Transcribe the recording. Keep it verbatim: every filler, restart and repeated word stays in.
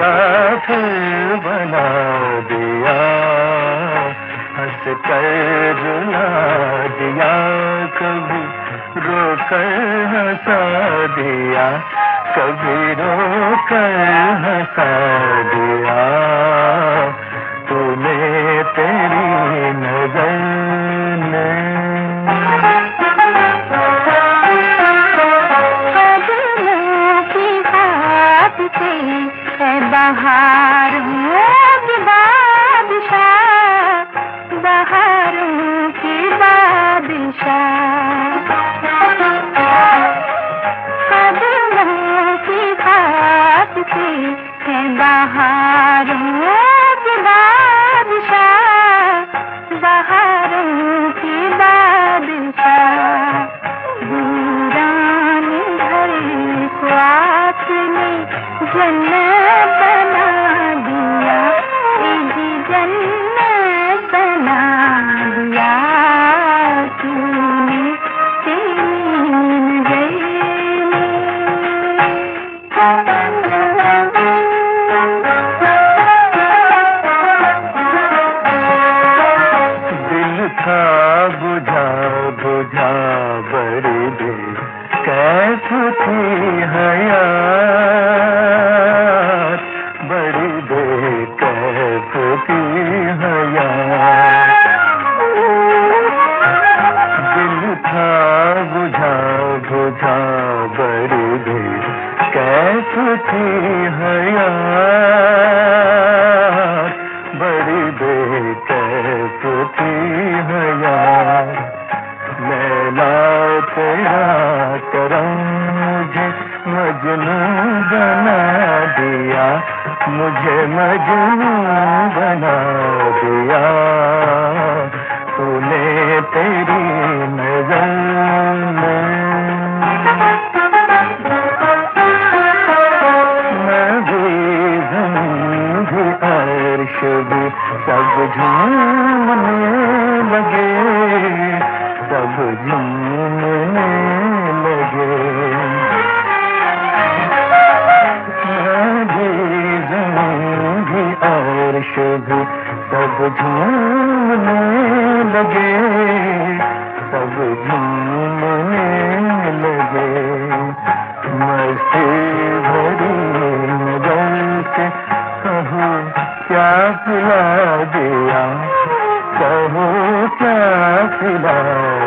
मुसाफिर बना दिया, हंस कर रुला दिया, कभी रोकर हंसा दिया, कभी रोकर हंसा दिया, तूने तेरी नजर ने। बहारों की बादशाह, बहारों की बादशाह, कदमों की खाक से है बहारों की बादशाह, बहारों की बादशाह। वीरान घर को आपने जन्नत बना दिया, इजी जन्नत बना दिया, तूने तेरी नजर में। दिल था बुझा बुझा बड़ी दिल कैसी थी हयात, बड़ी बेकैफ थी हयात। दिल था बुझा बुझा बड़ी बेकैफ थी हयात, बड़ी बेकैफ थी हयात। लैला तेरा करम मुझे मजनू बना दिया, मुझे मजनू बना दिया, तूने तेरी नजर में। मैं भी ज़मीन भी अर्श भी सब झूमने लगे, सब झूमने लगे। मैं भी ज़मीन भी अर्श भी सब झूमने लगे, सब झूमने लगे। मस्ती भरी नजर से कहो क्या पिला दिया, कहो क्या पिला